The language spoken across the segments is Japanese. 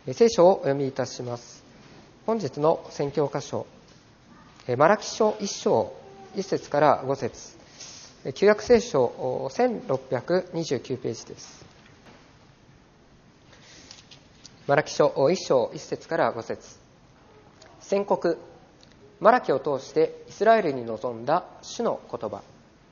聖書をお読みいたします。本日の宣教箇所、マラキ書1章1節から5節、旧約聖書1629ページです。マラキ書1章1節から5節。宣告、マラキを通してイスラエルに臨んだ主の言葉。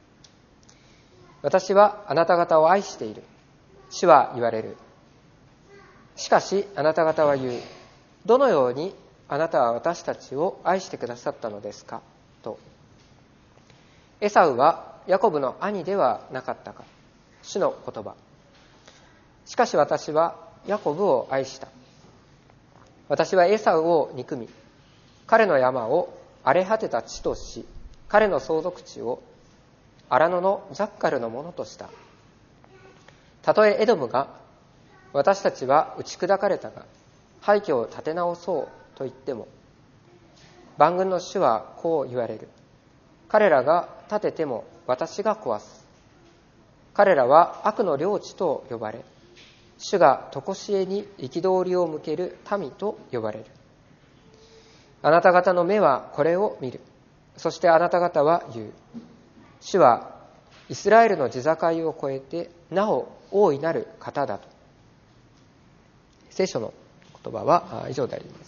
私はあなた方を愛している。主は言われる。しかしあなた方は言う。どのようにあなたは私たちを愛してくださったのですかと。エサウはヤコブの兄ではなかったか。主の言葉。しかし私はヤコブを愛した。私はエサウを憎み、彼の山を荒れ果てた地とし、彼の相続地を荒野のジャッカルのものとした。たとえエドムが、私たちは打ち砕かれたが、廃墟を建て直そうと言っても、万軍の主はこう言われる。彼らが建てても私が壊す。彼らは悪の領地と呼ばれ、主が常しえに憤りを向ける民と呼ばれる。あなた方の目はこれを見る。そしてあなた方は言う。主はイスラエルの地境を越えてなお大いなる方だと。聖書の言葉は以上であります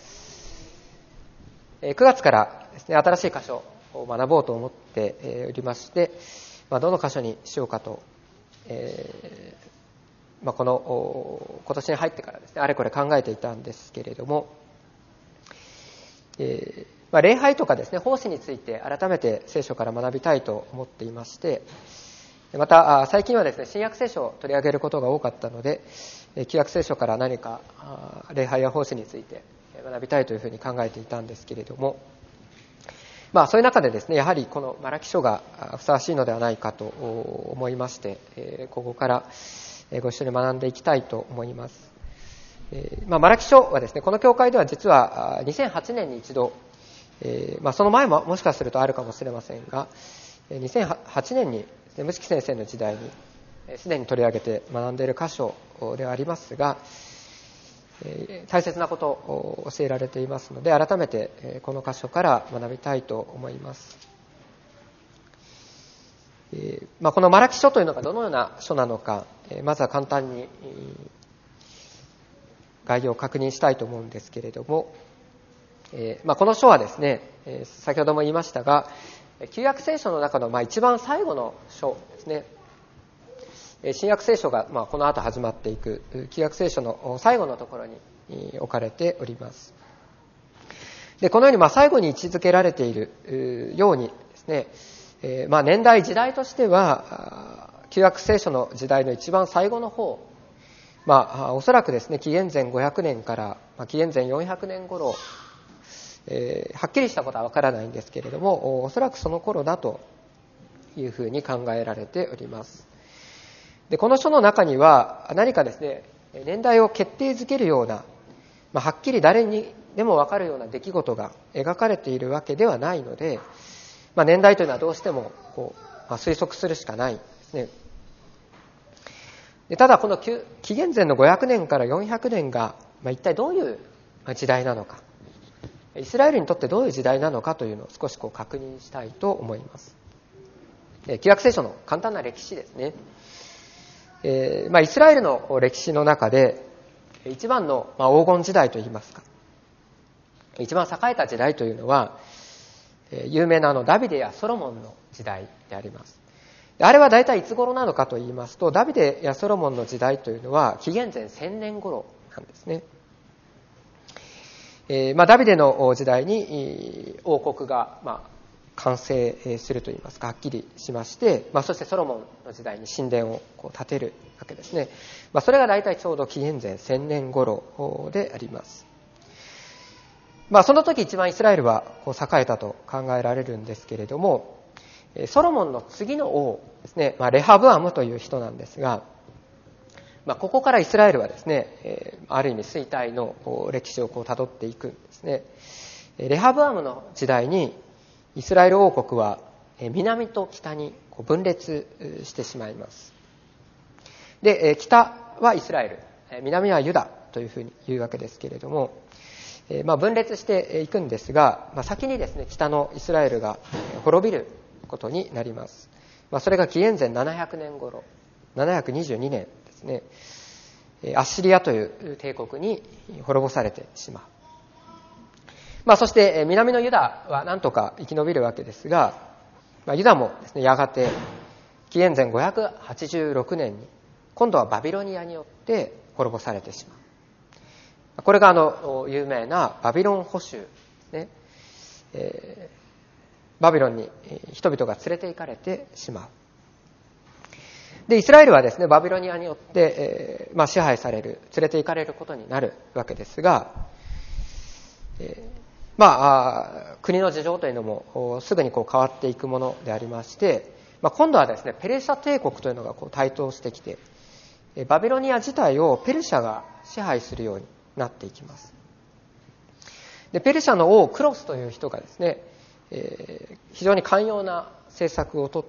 。9月からですね、新しい箇所を学ぼうと思っておりまして、どの箇所にしようかと、今年に入ってからですね、あれこれ考えていたんですけれども、礼拝とかですね、奉仕について改めて聖書から学びたいと思っていまして、また最近はですね、新約聖書を取り上げることが多かったので、旧約聖書から何か礼拝や奉仕について学びたいというふうに考えていたんですけれども、そういう中でですね、やはりこのマラキ書がふさわしいのではないかと思いまして、ここからご一緒に学んでいきたいと思います。マラキ書はですね、この教会では実は2008年に一度、その前ももしかするとあるかもしれませんが、2008年にムツキ先生の時代にすでに取り上げて学んでいる箇所ではありますが、大切なことを教えられていますので、改めてこの箇所から学びたいと思います。このマラキ書というのがどのような書なのか、まずは簡単に概要を確認したいと思うんですけれども、この書はですね、先ほども言いましたが、旧約聖書の中の一番最後の書ですね。新約聖書がこの後始まっていく旧約聖書の最後のところに置かれております。で、このように最後に位置づけられているようにですね、年代時代としては旧約聖書の時代の一番最後の方、おそらくですね、紀元前500年から紀元前400年頃、はっきりしたことはわからないんですけれども、おそらくその頃だというふうに考えられております。で、この書の中には何かですね、年代を決定づけるような、はっきり誰にでもわかるような出来事が描かれているわけではないので、年代というのはどうしても推測するしかないですね。で、ただこの紀元前の500年から400年が、一体どういう時代なのか、イスラエルにとってどういう時代なのかというのを少し確認したいと思います。旧約聖書の簡単な歴史ですね。イスラエルの歴史の中で一番の黄金時代といいますか、一番栄えた時代というのは有名なダビデやソロモンの時代であります。あれは大体いつ頃なのかと言いますと、ダビデやソロモンの時代というのは紀元前1000年頃なんですね。ダビデの時代に王国が完成するといいますか、はっきりしまして、そしてソロモンの時代に神殿を建てるわけですね。それが大体ちょうど紀元前1000年頃であります。その時一番イスラエルは栄えたと考えられるんですけれども、ソロモンの次の王ですね、レハブアムという人なんですが、ここからイスラエルはですね、ある意味衰退の歴史を辿っていくんですね。レハブアムの時代にイスラエル王国は南と北に分裂してしまいます。で、北はイスラエル、南はユダというふうに言うわけですけれども、分裂していくんですが、先にですね、北のイスラエルが滅びることになります。それが紀元前700年頃、722年ですね、アッシリアという帝国に滅ぼされてしまう。そして南のユダは何とか生き延びるわけですが、ユダもですね、やがて紀元前586年に今度はバビロニアによって滅ぼされてしまう。これが有名なバビロン捕囚ですね。バビロンに人々が連れて行かれてしまう。で、イスラエルはですね、バビロニアによって、支配される、連れて行かれることになるわけですが、国の事情というのもすぐに変わっていくものでありまして、今度はですね、ペルシャ帝国というのが台頭してきて、バビロニア自体をペルシャが支配するようになっていきます。で、ペルシャの王クロスという人がですね、非常に寛容な政策をとって、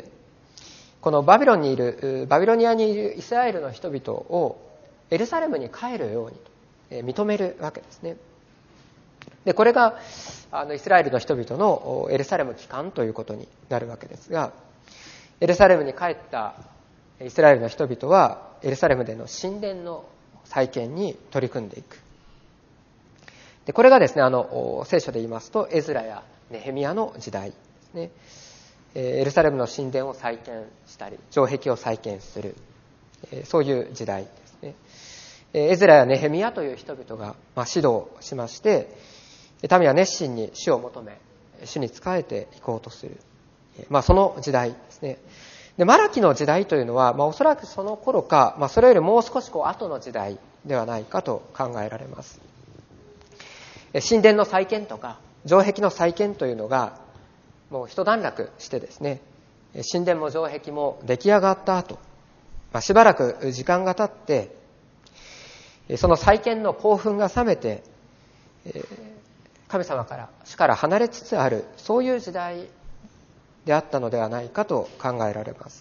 このバビロニアにいるイスラエルの人々をエルサレムに帰るように認めるわけですね。で、これがイスラエルの人々のエルサレム帰還ということになるわけですが、エルサレムに帰ったイスラエルの人々はエルサレムでの神殿の再建に取り組んでいく。で、これがですね、聖書で言いますとエズラやネヘミヤの時代ですね。エルサレムの神殿を再建したり、城壁を再建する、そういう時代ですね。エズラやネヘミヤという人々が指導しまして、民は熱心に主を求め、主に仕えていこうとする、その時代ですね。で、マラキの時代というのは、おそらくその頃か、それよりもう少し後の時代ではないかと考えられます。神殿の再建とか城壁の再建というのがもう一段落してですね、神殿も城壁も出来上がった後、しばらく時間が経ってその再建の興奮が冷めて、神様から主から離れつつある、そういう時代であったのではないかと考えられます。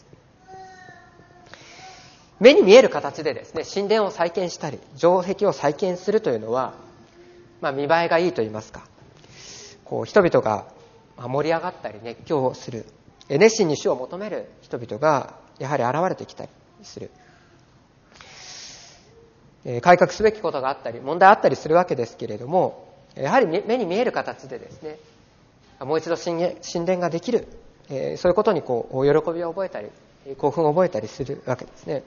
目に見える形でですね、神殿を再建したり城壁を再建するというのは、見栄えがいいと言いますか、人々が盛り上がったり熱狂する、熱心に主を求める人々がやはり現れてきたりする、改革すべきことがあったり問題あったりするわけですけれども、やはり目に見える形でですね、もう一度神殿ができる、そういうことに喜びを覚えたり興奮を覚えたりするわけですね。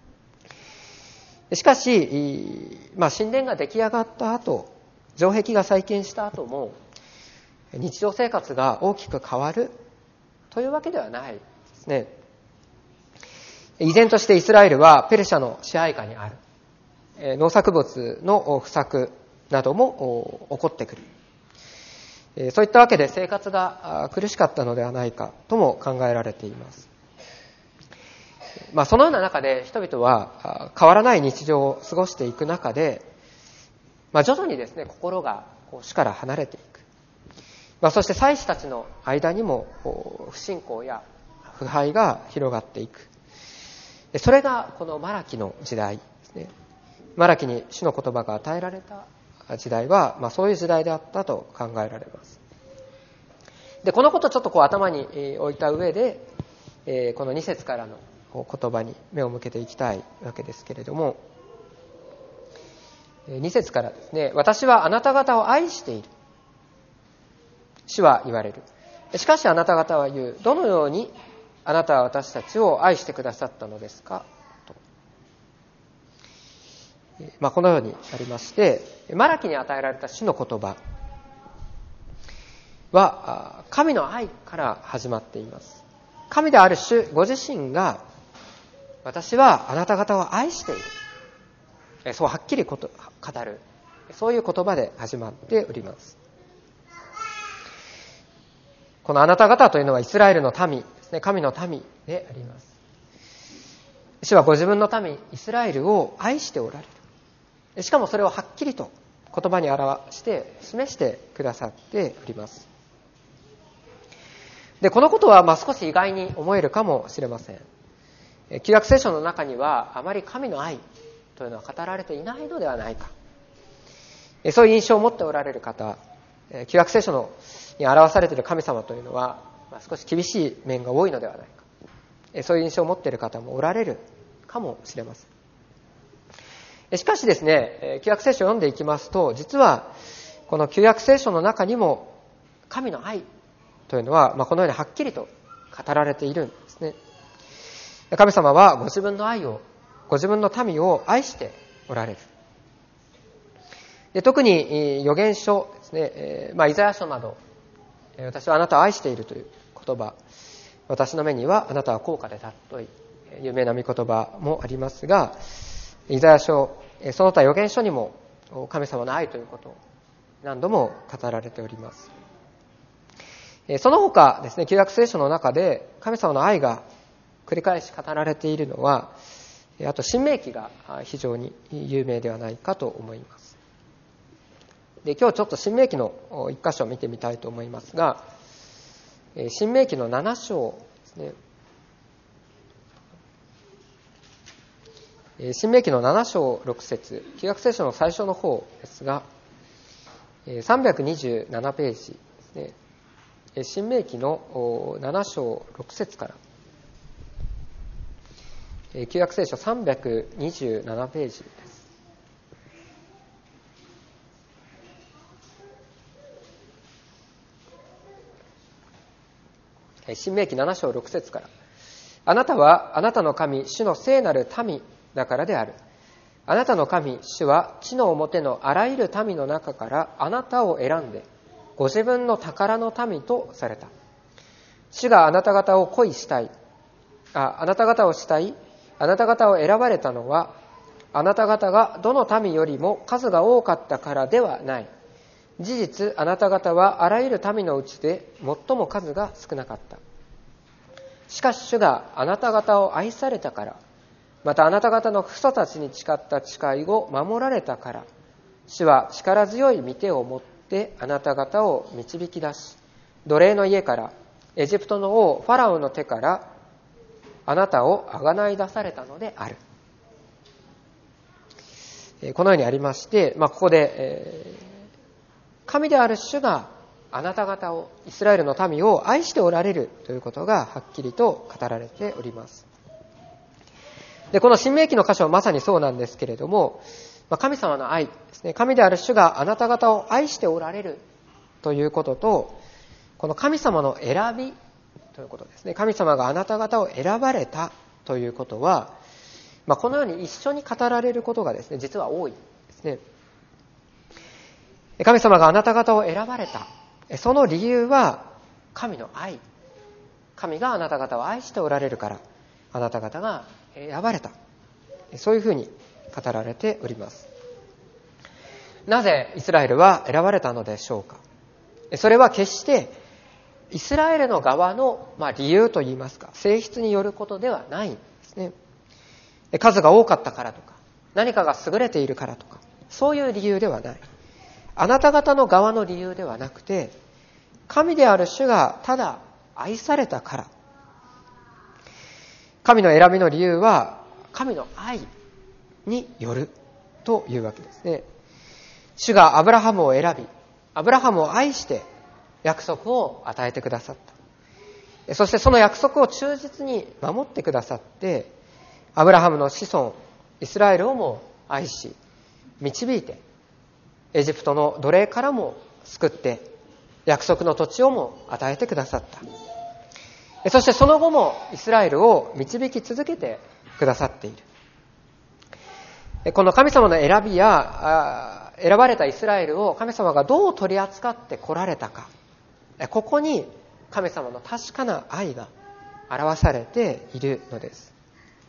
しかし、神殿が出来上がった後、城壁が再建した後も日常生活が大きく変わるというわけではないですね。依然としてイスラエルはペルシャの支配下にある。農作物の不作なども起こってくる。そういったわけで生活が苦しかったのではないかとも考えられています。そのような中で人々は変わらない日常を過ごしていく中で、徐々にですね、心が主から離れていく。そして祭司たちの間にも不信仰や腐敗が広がっていく。それがこのマラキの時代ですね。マラキに主の言葉が与えられた時代は、そういう時代であったと考えられます。で、このことをちょっと頭に置いた上で、この2節からの言葉に目を向けていきたいわけですけれども、2節からですね、私はあなた方を愛している。主は言われる。しかしあなた方は言う。どのようにあなたは私たちを愛してくださったのですかと。このようにありまして、マラキに与えられた主の言葉は神の愛から始まっています。神である主ご自身が、私はあなた方を愛している、そうはっきり語る、そういう言葉で始まっております。このあなた方というのはイスラエルの民ですね、神の民であります。主はご自分の民イスラエルを愛しておられる。しかもそれをはっきりと言葉に表して示してくださっております。で、このことは少し意外に思えるかもしれません。旧約聖書の中にはあまり神の愛というのは語られていないのではないか、そういう印象を持っておられる方、旧約聖書に表されている神様というのは、少し厳しい面が多いのではないか、そういう印象を持っている方もおられるかもしれません。しかしですね、旧約聖書を読んでいきますと、実はこの旧約聖書の中にも神の愛というのは、このようにはっきりと語られているんですね。神様はご自分の民を愛しておられる。で、特に預言書ですね、イザヤ書など、私はあなたを愛しているという言葉、私の目にはあなたは高価で尊い、有名な御言葉もありますが、イザヤ書、その他預言書にも神様の愛ということを何度も語られております。その他ですね、旧約聖書の中で神様の愛が繰り返し語られているのは、あと申命記が非常に有名ではないかと思います。で、今日ちょっと申命記の一箇所を見てみたいと思いますが、申命記の7章ですね。申命記の7章6節、旧約聖書の最初の方ですが、327ページですね。申命記の7章6節から、旧約聖書327ページです。申命記7章6節から、あなたはあなたの神主の聖なる民だからである。あなたの神主は地の表のあらゆる民の中からあなたを選んでご自分の宝の民とされた。主があなた方を慕い、あなた方を慕い、あなた方を選ばれたのは、あなた方がどの民よりも数が多かったからではない。事実、あなた方はあらゆる民のうちで最も数が少なかった。しかし主があなた方を愛されたから、またあなた方の父祖たちに誓った誓いを守られたから、主は力強い御手を持ってあなた方を導き出し、奴隷の家から、エジプトの王ファラオの手からあなたをあがない出されたのである。このようにありまして、ここで、神である主があなた方を、イスラエルの民を愛しておられるということがはっきりと語られております。で、この申命記の箇所はまさにそうなんですけれども、神様の愛ですね、神である主があなた方を愛しておられるということと、この神様の選びということですね、神様があなた方を選ばれたということは、このように一緒に語られることがですね、実は多いですね。神様があなた方を選ばれた、その理由は神の愛、神があなた方を愛しておられるから、あなた方が選ばれた、そういうふうに語られております。なぜイスラエルは選ばれたのでしょうか。それは決してイスラエルの側の理由といいますか、性質によることではないんですね。数が多かったからとか、何かが優れているからとか、そういう理由ではない。あなた方の側の理由ではなくて、神である主がただ愛されたから。神の選びの理由は神の愛によるというわけですね。主がアブラハムを選び、アブラハムを愛して約束を与えてくださった。そしてその約束を忠実に守ってくださって、アブラハムの子孫イスラエルをも愛し導いて、エジプトの奴隷からも救って約束の土地をも与えてくださった。そしてその後もイスラエルを導き続けてくださっている。この神様の選びや選ばれたイスラエルを神様がどう取り扱ってこられたか、ここに神様の確かな愛が表されているのです。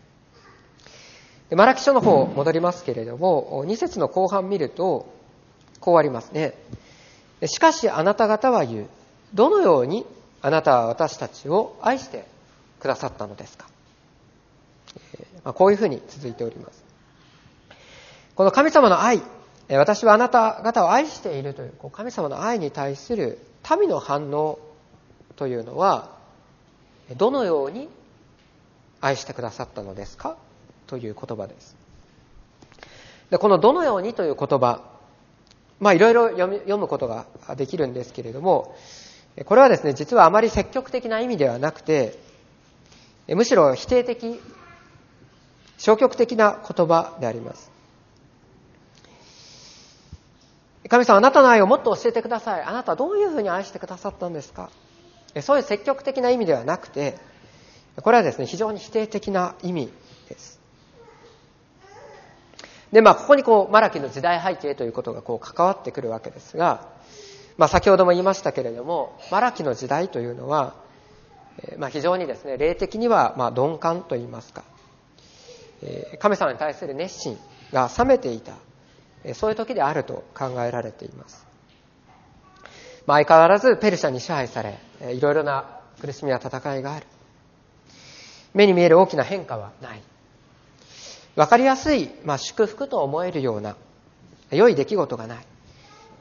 マラキ書の方戻りますけれども、2節の後半見るとこうありますね。しかしあなた方は言う。どのようにあなたは私たちを愛してくださったのですか。こういうふうに続いております。この神様の愛、私はあなた方を愛しているという神様の愛に対する民の反応というのは、どのように愛してくださったのですかという言葉です。 で、このどのようにという言葉、いろいろ読むことができるんですけれども、これはですね、実はあまり積極的な意味ではなくて、むしろ否定的、消極的な言葉であります。神様、あなたの愛をもっと教えてください。あなたはどういうふうに愛してくださったんですか。そういう積極的な意味ではなくて、これはですね、非常に否定的な意味です。で、ここにマラキの時代背景ということが関わってくるわけですが、先ほども言いましたけれども、マラキの時代というのは、非常にですね、霊的には鈍感といいますか、神様に対する熱心が冷めていた、そういう時であると考えられています。相変わらずペルシャに支配され、いろいろな苦しみや戦いがある。目に見える大きな変化はない。わかりやすい、祝福と思えるような良い出来事がない。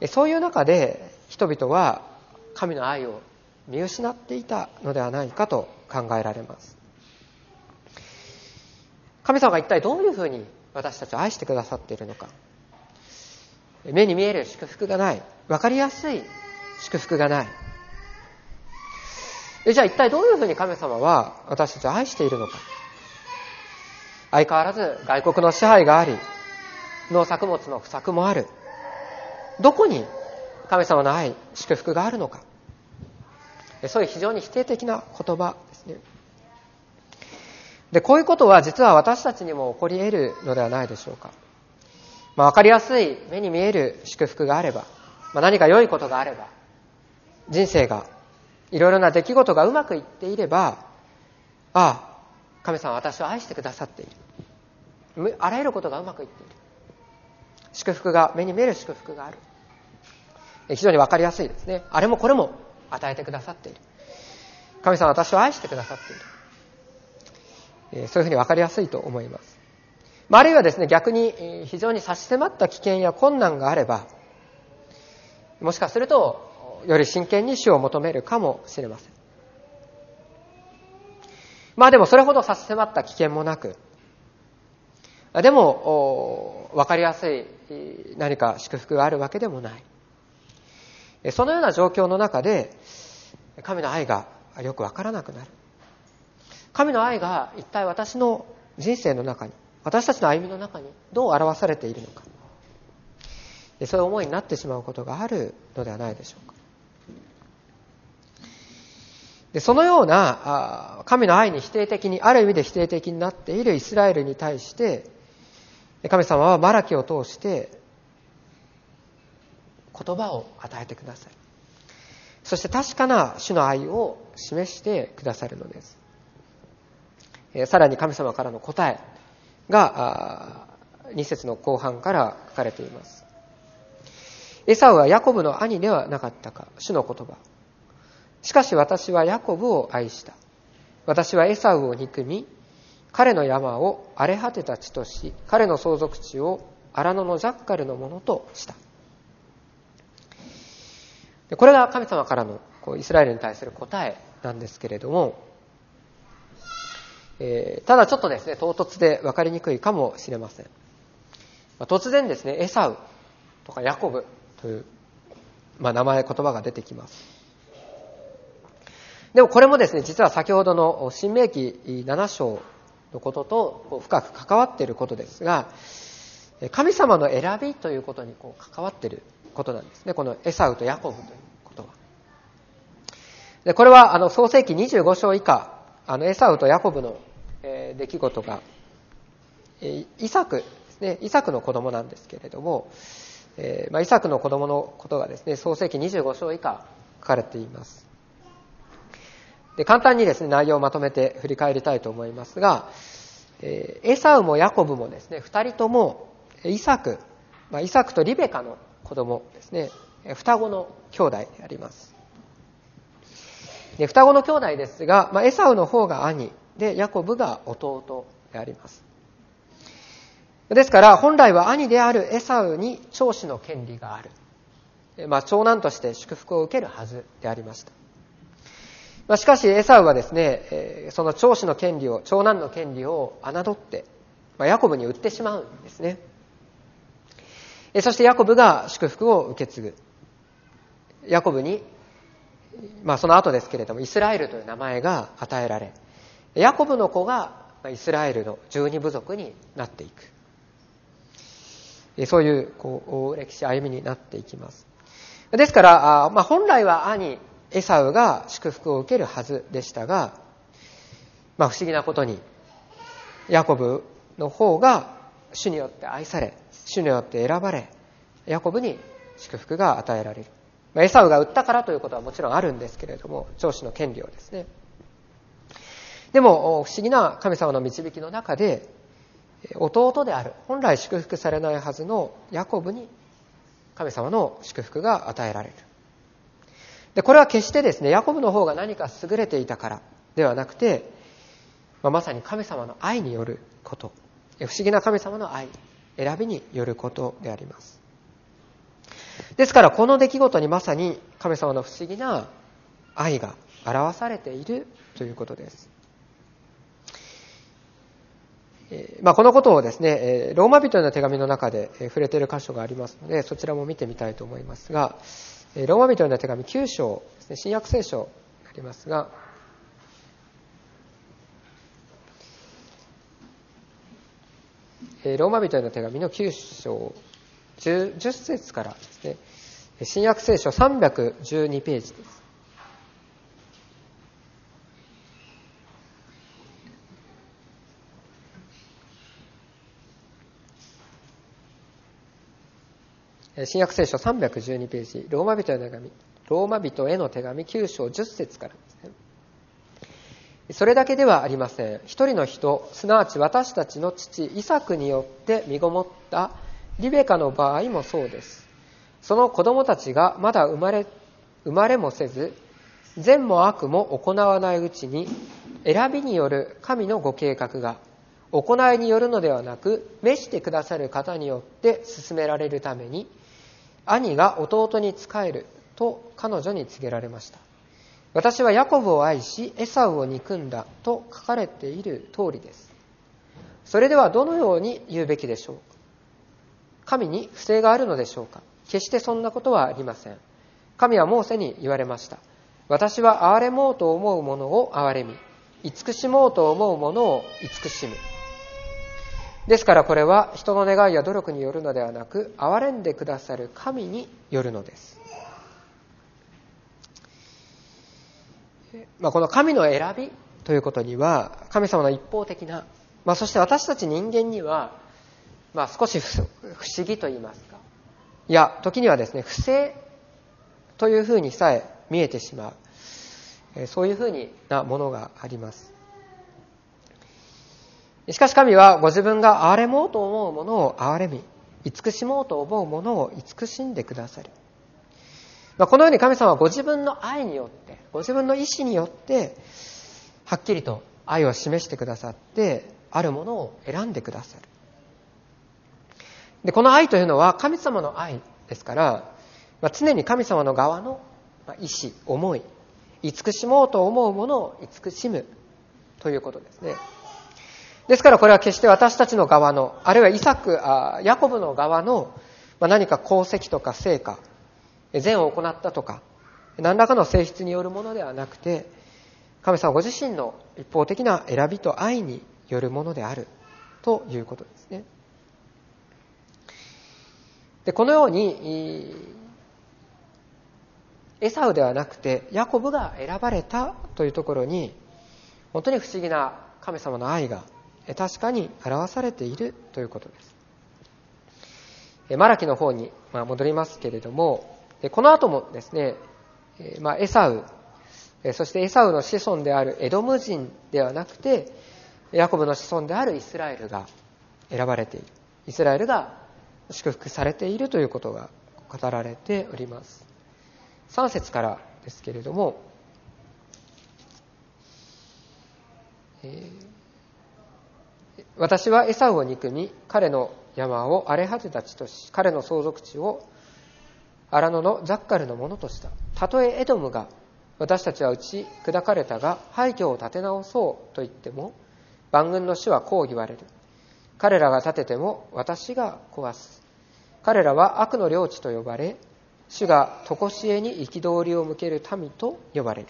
そういう中で人々は神の愛を見失っていたのではないかと考えられます。神様が一体どういうふうに私たちを愛してくださっているのか。目に見える祝福がない。わかりやすい祝福がない。じゃあ一体どういうふうに神様は私たちを愛しているのか。相変わらず外国の支配があり、農作物の不作もある。どこに神様の愛、祝福があるのか。そういう非常に否定的な言葉ですね。で、こういうことは実は私たちにも起こり得るのではないでしょうか。わかりやすい目に見える祝福があれば、何か良いことがあれば、人生がいろいろな出来事がうまくいっていれば、神様は私を愛してくださっている。あらゆることがうまくいっている。祝福が、目に見える祝福がある。非常にわかりやすいですね。あれもこれも与えてくださっている。神様は私を愛してくださっている。そういうふうにわかりやすいと思います。あるいはですね、逆に非常に差し迫った危険や困難があれば、もしかするとより真剣に主を求めるかもしれません。でもそれほど差し迫った危険もなく、でも分かりやすい何か祝福があるわけでもない。そのような状況の中で神の愛がよく分からなくなる。神の愛が一体私の人生の中に、私たちの歩みの中にどう表されているのか、そういう思いになってしまうことがあるのではないでしょうか。で、そのような神の愛に否定的に、ある意味で否定的になっているイスラエルに対して神様はマラキを通して言葉を与えてください。そして確かな主の愛を示してくださるのです。さらに神様からの答えが2節の後半から書かれています。エサウはヤコブの兄ではなかったか、主の言葉。しかし私はヤコブを愛した。私はエサウを憎み、彼の山を荒れ果てた地とし、彼の相続地を荒野のジャッカルのものとした。これが神様からのイスラエルに対する答えなんですけれども、ただちょっとですね、唐突で分かりにくいかもしれません。突然ですね、エサウとかヤコブという、名前、言葉が出てきます。でもこれもですね、実は先ほどの申命記7章のことと深く関わっていることですが、神様の選びということに関わっていることなんですね。このエサウとヤコブということは。で、これは創世記25章以下、エサウとヤコブの出来事が、イサクですね、イサクの子供なんですけれども、イサクの子供のことがですね、創世記25章以下書かれています。で、簡単にですね、内容をまとめて振り返りたいと思いますが、エサウもヤコブもですね、二人ともイサクとリベカの子供ですね、双子の兄弟であります。で、双子の兄弟ですが、エサウの方が兄で、ヤコブが弟であります。ですから、本来は兄であるエサウに長子の権利がある。長男として祝福を受けるはずでありました。しかしエサウはですね、その長子の権利を、長男の権利を侮って、ヤコブに売ってしまうんですね。 そしてヤコブが祝福を受け継ぐ。ヤコブに、その後ですけれども、イスラエルという名前が与えられ、ヤコブの子がイスラエルの12部族になっていく。そういう歴史歩みになっていきます。ですから、本来は兄エサウが祝福を受けるはずでしたが、不思議なことにヤコブの方が主によって愛され、主によって選ばれ、ヤコブに祝福が与えられる。エサウが売ったからということはもちろんあるんですけれども、長子の権利をですね。でも不思議な神様の導きの中で、弟である本来祝福されないはずのヤコブに神様の祝福が与えられる。でこれは決してですね、ヤコブの方が何か優れていたからではなくて、まさに神様の愛によること、不思議な神様の愛、選びによることであります。ですからこの出来事にまさに神様の不思議な愛が表されているということです。このことをですね、ローマ人への手紙の中で触れている箇所がありますので、そちらも見てみたいと思いますが、ローマ人への手紙9章ですね、新約聖書になりますが、ローマ人への手紙の9章 10節からですね、新約聖書312ページです。新約聖書312ページ、ローマ人への手紙9章10節からですね。それだけではありません。一人の人、すなわち私たちの父イサクによって身ごもったリベカの場合もそうです。その子供たちがまだ生まれもせず、善も悪も行わないうちに、選びによる神のご計画が行いによるのではなく、召してくださる方によって進められるために、兄が弟に仕えると彼女に告げられました。私はヤコブを愛しエサウを憎んだと書かれている通りです。それではどのように言うべきでしょう。神に不正があるのでしょうか。決してそんなことはありません。神はモーセに言われました。私は憐れもうと思うものを憐れみ、慈しもうと思うものを慈しむ。ですからこれは人の願いや努力によるのではなく、憐れんでくださる神によるのです。この神の選びということには、神様の一方的な、そして私たち人間には、少し不思議と言いますか、いや時にはですね、不正というふうにさえ見えてしまう、そういうふうなものがあります。しかし神はご自分が憐れもうと思うものを憐れみ、慈しもうと思うものを慈しんでくださる。このように神様はご自分の愛によって、ご自分の意志によってはっきりと愛を示してくださって、あるものを選んでくださる。でこの愛というのは神様の愛ですから、常に神様の側の意志、思い、慈しもうと思うものを慈しむということですね。ですからこれは決して私たちの側の、あるいはヤコブの側の何か功績とか成果、善を行ったとか何らかの性質によるものではなくて、神様ご自身の一方的な選びと愛によるものであるということですね。でこのようにエサウではなくてヤコブが選ばれたというところに、本当に不思議な神様の愛が確かに表されているということです。マラキの方に戻りますけれども、この後もですね、エサウ、そしてエサウの子孫であるエドム人ではなくて、ヤコブの子孫であるイスラエルが選ばれている。イスラエルが祝福されているということが語られております。3節からですけれども、私はエサウを憎み、彼の山を荒れ果てた地とし、彼の相続地を荒野のザッカルのものとした。たとえエドムが、私たちは打ち砕かれたが廃墟を建て直そうと言っても、万軍の主はこう言われる。彼らが建てても私が壊す。 彼らは悪の領地と呼ばれ、主が常しえに憤りを向ける民と呼ばれる。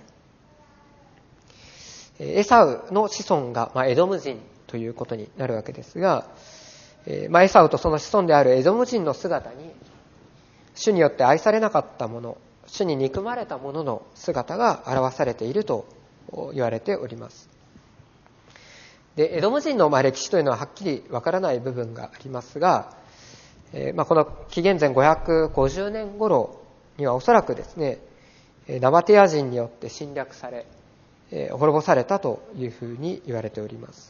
エサウの子孫が、エドム人ということになるわけですが、エサウとその子孫であるエドム人の姿に、主によって愛されなかった者、主に憎まれた者の姿が表されていると言われております。で、エドム人の歴史というのははっきりわからない部分がありますが、この紀元前550年頃にはおそらくですね、ナバテア人によって侵略され、滅ぼされたというふうに言われております。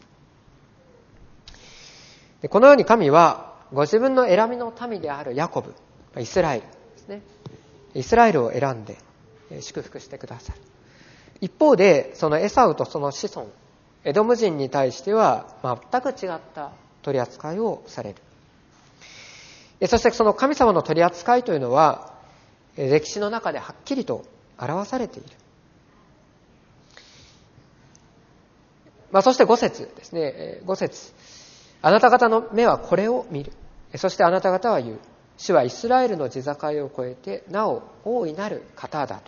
で、このように神はご自分の選びの民であるヤコブ、イスラエルですね、イスラエルを選んで祝福してくださる。一方でそのエサウとその子孫エドム人に対しては全く違った取り扱いをされる。そしてその神様の取り扱いというのは歴史の中ではっきりと表されている。そして5節ですね。5節。あなた方の目はこれを見る。そしてあなた方は言う。主はイスラエルの地境を越えてなお大いなる方だと。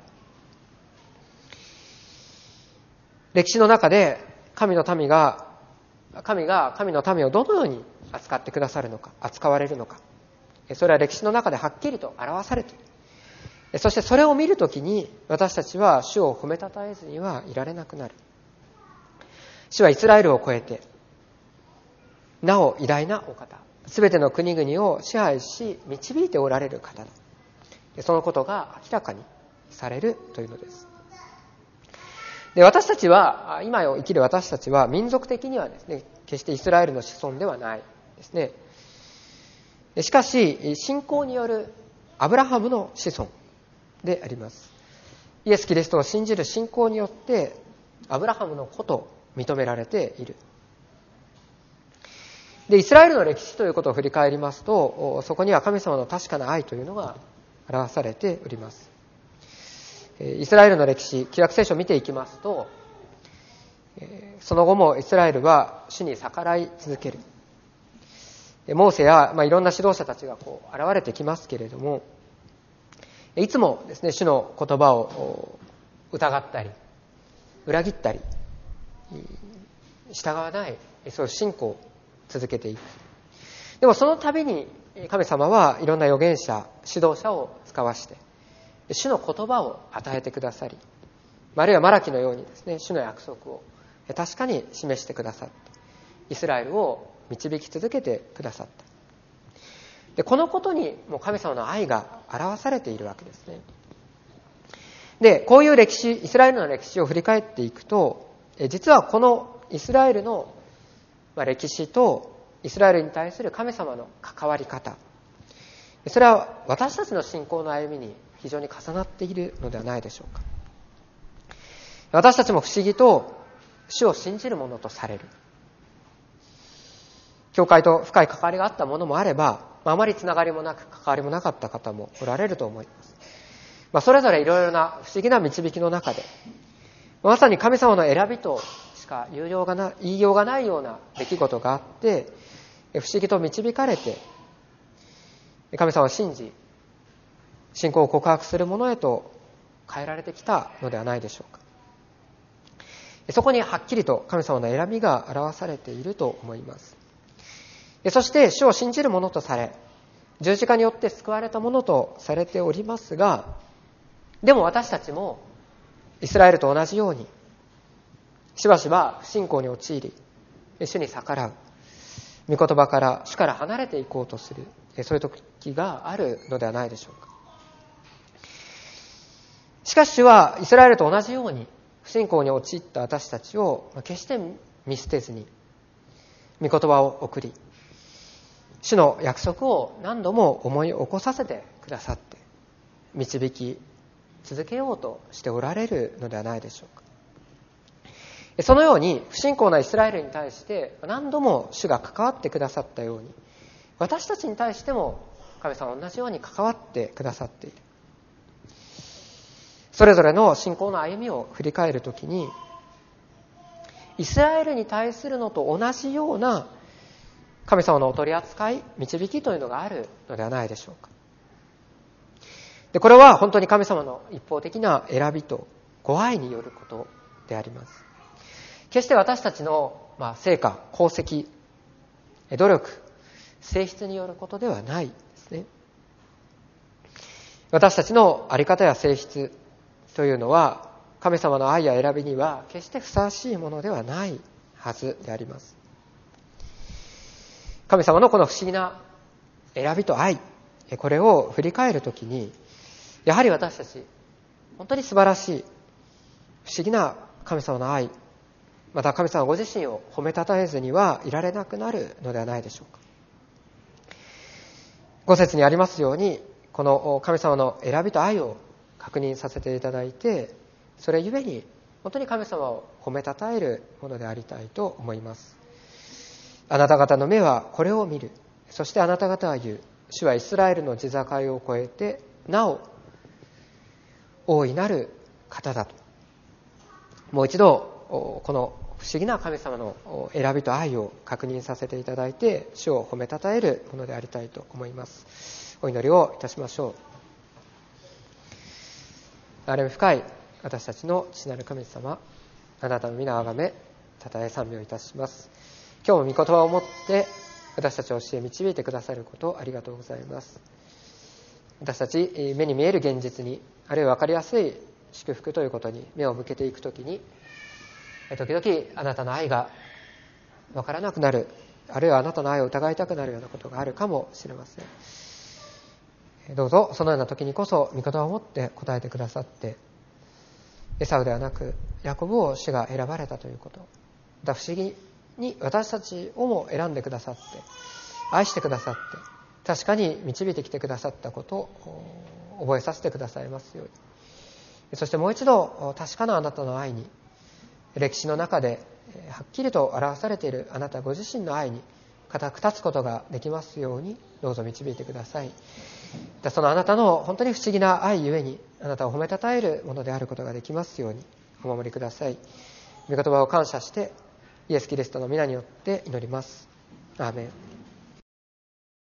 歴史の中で神が神の民をどのように扱ってくださるのか、扱われるのか。それは歴史の中ではっきりと表されている。そしてそれを見るときに私たちは主を褒めたたえずにはいられなくなる。主はイスラエルを超えてなお偉大なお方、すべての国々を支配し導いておられる方だ。そのことが明らかにされるというのです。で、私たちは今を生きる私たちは民族的にはですね、決してイスラエルの子孫ではないですね。しかし信仰によるアブラハムの子孫であります。イエス・キリストを信じる信仰によってアブラハムの子と認められている。で、イスラエルの歴史ということを振り返りますと、そこには神様の確かな愛というのが表されております。イスラエルの歴史、旧約聖書を見ていきますと、その後もイスラエルは主に逆らい続ける。モーセや、いろんな指導者たちが現れてきますけれども、いつもですね、主の言葉を疑ったり、裏切ったり、従わない、そういう信仰を続けていく。でもその度に神様はいろんな預言者、指導者を使わして、主の言葉を与えてくださり、あるいはマラキのようにですね、主の約束を確かに示してくださって、イスラエルを導き続けてくださった。で、このことにもう神様の愛が表されているわけですね。で、こういう歴史、イスラエルの歴史を振り返っていくと、実はこのイスラエルの歴史とイスラエルに対する神様の関わり方、それは私たちの信仰の歩みに非常に重なっているのではないでしょうか。私たちも不思議と主を信じる者とされる。教会と深い関わりがあったものもあれば、あまりつながりもなく関わりもなかった方もおられると思います。それぞれいろいろな不思議な導きの中で、まさに神様の選びとしか言いようがないような出来事があって、不思議と導かれて、神様を信じ、信仰を告白する者へと変えられてきたのではないでしょうか。そこにはっきりと神様の選びが表されていると思います。そして主を信じる者とされ、十字架によって救われた者とされておりますが、でも私たちもイスラエルと同じようにしばしば不信仰に陥り、主に逆らう、御言葉から主から離れていこうとする、そういう時があるのではないでしょうか。しかし主はイスラエルと同じように不信仰に陥った私たちを決して見捨てずに御言葉を送り、主の約束を何度も思い起こさせてくださって導き続けようとしておられるのではないでしょうか。そのように不信仰なイスラエルに対して何度も主が関わってくださったように、私たちに対しても神様は同じように関わってくださっている。それぞれの信仰の歩みを振り返るときに、イスラエルに対するのと同じような神様のお取り扱い、導きというのがあるのではないでしょうか。で、これは本当に神様の一方的な選びとご愛によることであります。決して私たちの成果、功績、努力、性質によることではないですね。私たちの在り方や性質というのは、神様の愛や選びには決してふさわしいものではないはずであります。神様のこの不思議な選びと愛、これを振り返るときに、やはり私たち、本当に素晴らしい、不思議な神様の愛、また神様ご自身を褒めたたえずにはいられなくなるのではないでしょうか。5節にありますように、この神様の選びと愛を確認させていただいて、それゆえに本当に神様を褒めたたえるものでありたいと思います。あなた方の目はこれを見る。そしてあなた方は言う。主はイスラエルの地境を越えて、なお大いなる方だと。もう一度この不思議な神様の選びと愛を確認させていただいて、主を褒めたたえるものでありたいと思います。お祈りをいたしましょう。憐れみ深い私たちの父なる神様、あなたの皆をあがめたたえ賛美をいたします。今日も御言葉をもって私たちを教え導いてくださることありがとうございます。私たち目に見える現実に、あるいは分かりやすい祝福ということに目を向けていくときに、時々あなたの愛が分からなくなる、あるいはあなたの愛を疑いたくなるようなことがあるかもしれません。どうぞそのような時にこそ御言葉を持って答えてくださって、エサウではなくヤコブを主が選ばれたということ、また不思議に私たちをも選んでくださって、愛してくださって、確かに導いてきてくださったことを覚えさせてくださいますように。そしてもう一度確かなあなたの愛に、歴史の中ではっきりと表されているあなたご自身の愛に固く立つことができますように、どうぞ導いてください。そのあなたの本当に不思議な愛ゆえに、あなたを褒めたたえるものであることができますようにお守りください。御言葉を感謝してイエス・キリストの皆によって祈ります。アーメン。